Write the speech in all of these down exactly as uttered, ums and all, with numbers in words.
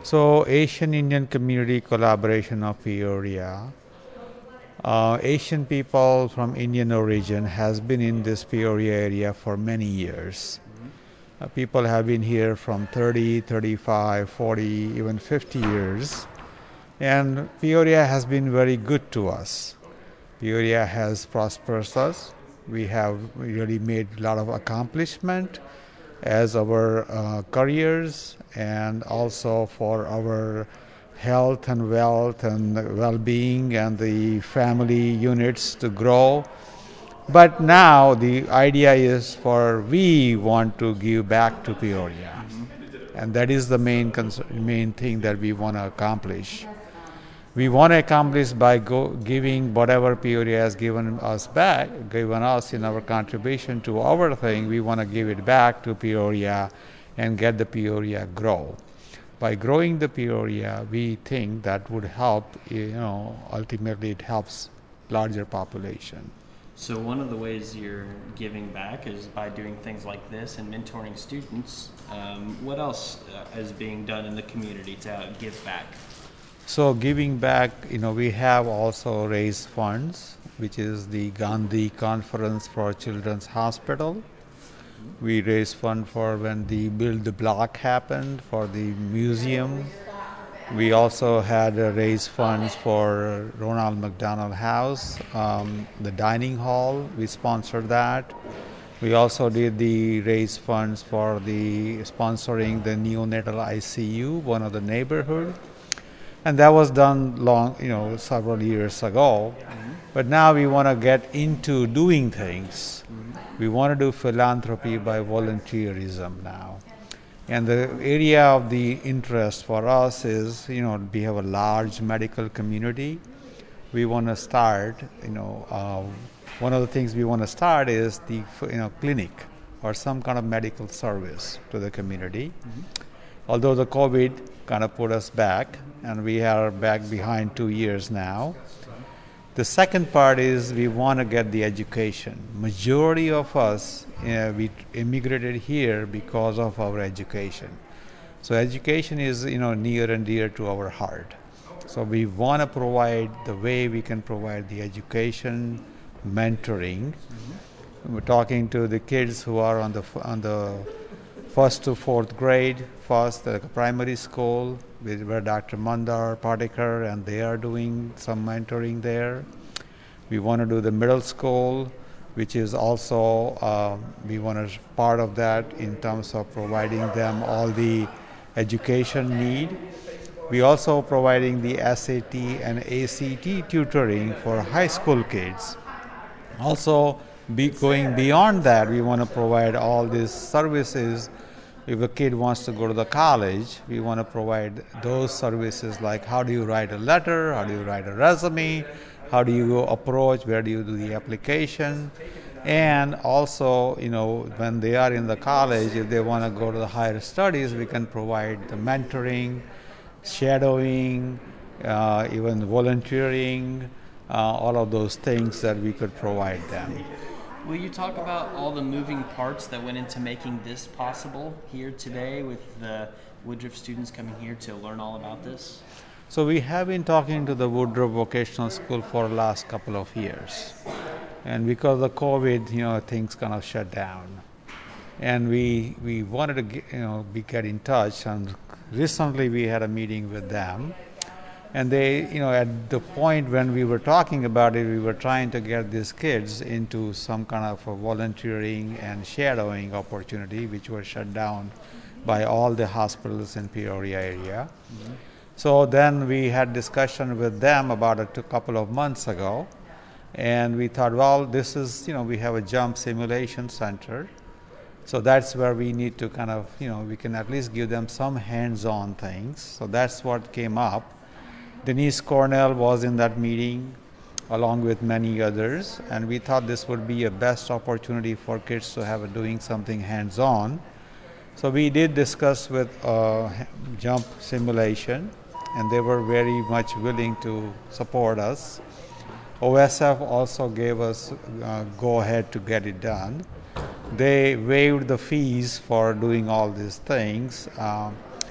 So, Asian Indian Community Collaboration of Peoria. Uh, Asian people from Indian origin has been in this Peoria area for many years. Uh, people have been here from thirty, thirty-five, forty, even fifty years. And Peoria has been very good to us. Peoria has prospered us. We have really made a lot of accomplishment as our uh, careers and also for our health and wealth and well-being and the family units to grow. But now the idea is for we want to give back to Peoria, and that is the main cons- main thing that we want to accomplish. We want to accomplish by go, giving whatever Peoria has given us back, given us in our contribution to our thing. We want to give it back to Peoria and get the Peoria grow. By growing the Peoria, we think that would help. You know, ultimately it helps larger population. So one of the ways you're giving back is by doing things like this and mentoring students. Um, what else uh, is being done in the community to give back? So giving back, you know, we have also raised funds, which is the Gandhi Conference for Children's Hospital. We raised fund for when the Build the Block happened, for the museum. We also had uh, raised funds for Ronald McDonald House, um, the dining hall. We sponsored that. We also did the raise funds for the sponsoring the neonatal I C U, one of the neighborhood. And that was done long, you know, several years ago. Mm-hmm. But now we want to get into doing things. Mm-hmm. We want to do philanthropy by volunteerism now. And the area of the interest for us is, you know, we have a large medical community. We want to start, you know, uh, one of the things we want to start is the, you know, clinic or some kind of medical service to the community. Mm-hmm. Although the COVID kind of put us back, and we are back behind two years now. The second part is we want to get the education. Majority of us, uh, we immigrated here because of our education. So education is, you know, near and dear to our heart. So we want to provide the way we can provide the education, mentoring. Mm-hmm. We're talking to the kids who are on the on the first to fourth grade, first uh, primary school, where Doctor Mandar Patekar, and they are doing some mentoring there. We want to do the middle school, which is also, uh, we want to part of that in terms of providing them all the education need. We also providing the S A T and A C T tutoring for high school kids. Also, be going beyond that, we want to provide all these services. If a kid wants to go to the college, we want to provide those services like how do you write a letter, how do you write a resume, how do you go approach, where do you do the application. And also, you know, when they are in the college, if they want to go to the higher studies, we can provide the mentoring, shadowing, uh, even volunteering, uh, all of those things that we could provide them. Will you talk about all the moving parts that went into making this possible here today with the Woodruff students coming here to learn all about this? So we have been talking to the Woodruff Vocational School for the last couple of years. And because of COVID, you know, things kind of shut down. And we we wanted to get, you know, be, get in touch. And recently we had a meeting with them. And they, you know, at the point when we were talking about it, we were trying to get these kids into some kind of a volunteering and shadowing opportunity, which were shut down by all the hospitals in Peoria area. Mm-hmm. So then we had discussion with them about it a couple of months ago. And we thought, well, this is, you know, we have a jump simulation center. So that's where we need to kind of, you know, we can at least give them some hands-on things. So that's what came up. Denise Cornell was in that meeting along with many others, and we thought this would be a best opportunity for kids to have a, doing something hands-on. So we did discuss with uh, Jump Simulation, and they were very much willing to support us. O S F also gave us uh, go ahead to get it done. They waived the fees for doing all these things. Um,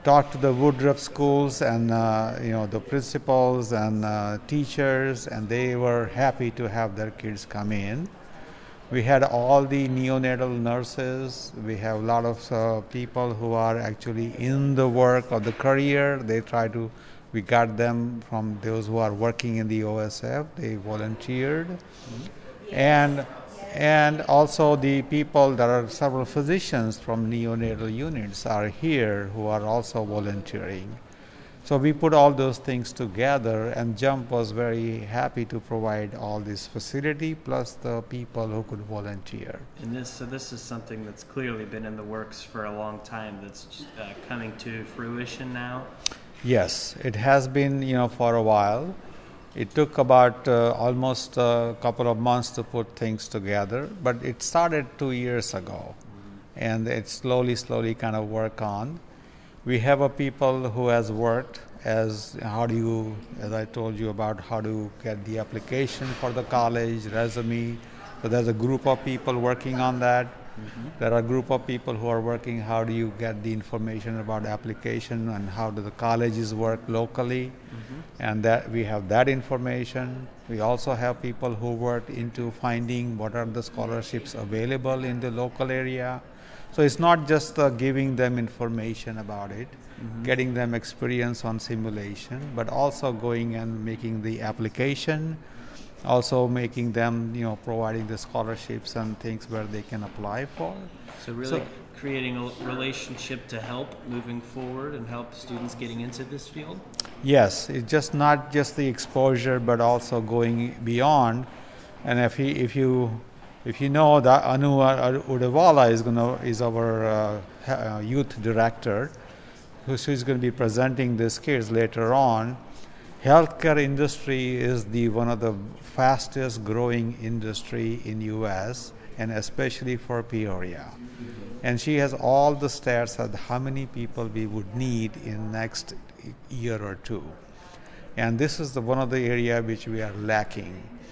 talked to the Woodruff schools and uh, you know the principals and uh, teachers, and they were happy to have their kids come in. We had all the neonatal nurses. We have a lot of uh, people who are actually in the work of the career. They try to, we got them from those who are working in the O S F. They volunteered. Mm-hmm. And and also the people, there are several physicians from neonatal units are here who are also volunteering. So we put all those things together, and JUMP was very happy to provide all this facility plus the people who could volunteer. And this, so this is something that's clearly been in the works for a long time. That's uh, coming to fruition now. Yes, it has been, you know, for a while. It took about uh, almost a couple of months to put things together, but it started two years ago, mm-hmm. and it slowly, slowly kind of work on. We have a people who has worked as how do you, as I told you about how to get the application for the college, resume. So there's a group of people working on that. Mm-hmm. There are a group of people who are working how do you get the information about application and how do the colleges work locally. Mm-hmm. And that we have that information. We also have people who work into finding what are the scholarships available in the local area. So it's not just uh, giving them information about it, mm-hmm. getting them experience on simulation, but also going and making the application, also making them, you know, providing the scholarships and things where they can apply for. So really so, creating a relationship to help moving forward and help students getting into this field? Yes, it's just not just the exposure, but also going beyond. And if he, if you If you know that Anu Udawala is going to is our uh, youth director, who is going to be presenting these kids later on. Healthcare industry is the one of the fastest growing industry in U S and especially for Peoria. And she has all the stats of how many people we would need in next year or two. And this is the one of the area which we are lacking.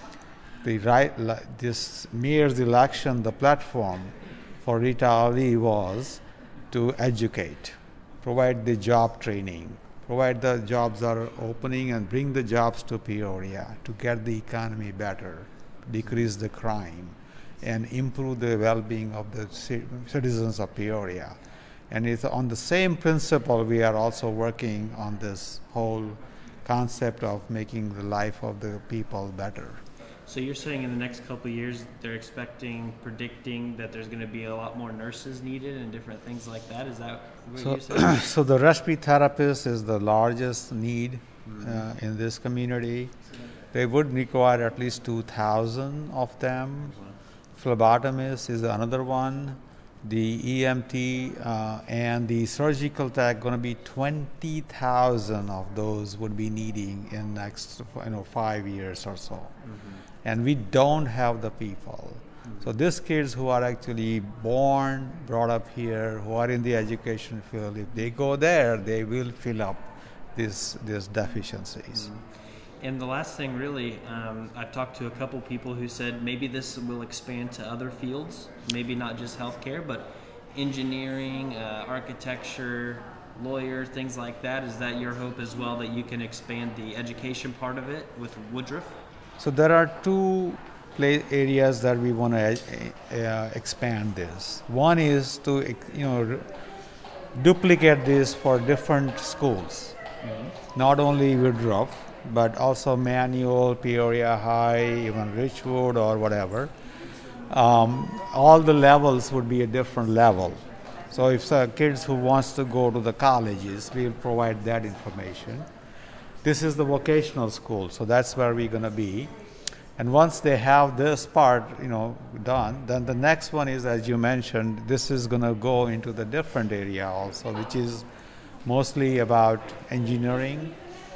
The right, this mayor's election, the platform for Rita Ali was to educate, provide the job training, provide the jobs that are opening and bring the jobs to Peoria to get the economy better, decrease the crime, and improve the well-being of the citizens of Peoria. And it's on the same principle we are also working on this whole concept of making the life of the people better. So you're saying in the next couple of years they're expecting, predicting that there's going to be a lot more nurses needed and different things like that? Is that what so, you're saying? So the respiratory therapist is the largest need mm-hmm. uh, in this community. They would require at least two thousand of them. Phlebotomist is another one. The E M T uh, and the surgical tech going to be twenty thousand of those would be needing in next you know five years or so. Mm-hmm. And we don't have the people. Mm-hmm. So these kids who are actually born, brought up here, who are in the education field, if they go there, they will fill up these these deficiencies. Mm-hmm. And the last thing, really, um, I've talked to a couple people who said maybe this will expand to other fields, maybe not just healthcare, but engineering, uh, architecture, lawyer, things like that. Is that your hope as well, that you can expand the education part of it with Woodruff? So there are two play areas that we want to uh, expand this. One is to you know duplicate this for different schools, mm-hmm. not only Woodruff, but also Manual, Peoria High, even Richwood or whatever. Um, all the levels would be a different level. So if uh, kids who wants to go to the colleges, we'll provide that information. This is the vocational school, so that's where we're going to be. And once they have this part, you know, done, then the next one is, as you mentioned, this is going to go into the different area also, which is mostly about engineering.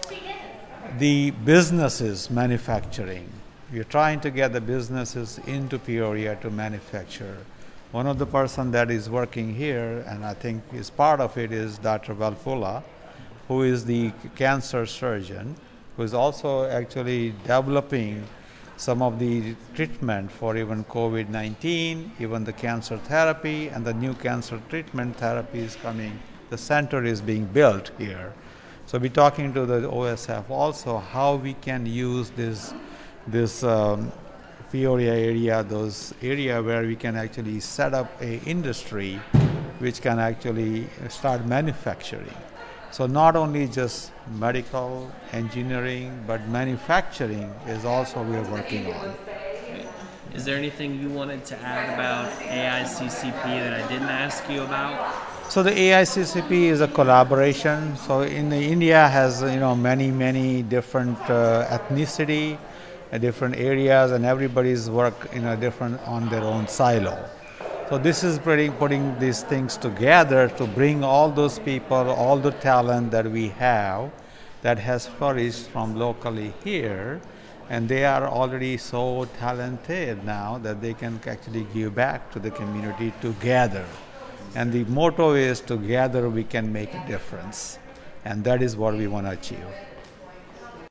The businesses manufacturing. We're trying to get the businesses into Peoria to manufacture. One of the person that is working here, and I think is part of it, is Doctor Valpula, who is the cancer surgeon, who is also actually developing some of the treatment for even COVID nineteen, even the cancer therapy, and the new cancer treatment therapy is coming the center is being built here. So we're talking to the O S F also how we can use this this um, Peoria area, those area where we can actually set up a industry which can actually start manufacturing. So not only just medical, engineering, but manufacturing is also we are working on. Is there anything you wanted to add about A I C C P that I didn't ask you about? So the A I C C P is a collaboration. So in the India has you know many many different uh, ethnicity, uh, different areas, and everybody's work you know different on their own silo. So this is pretty putting these things together to bring all those people, all the talent that we have, that has flourished from locally here, and they are already so talented now that they can actually give back to the community together. And the motto is together we can make a difference. And that is what we want to achieve.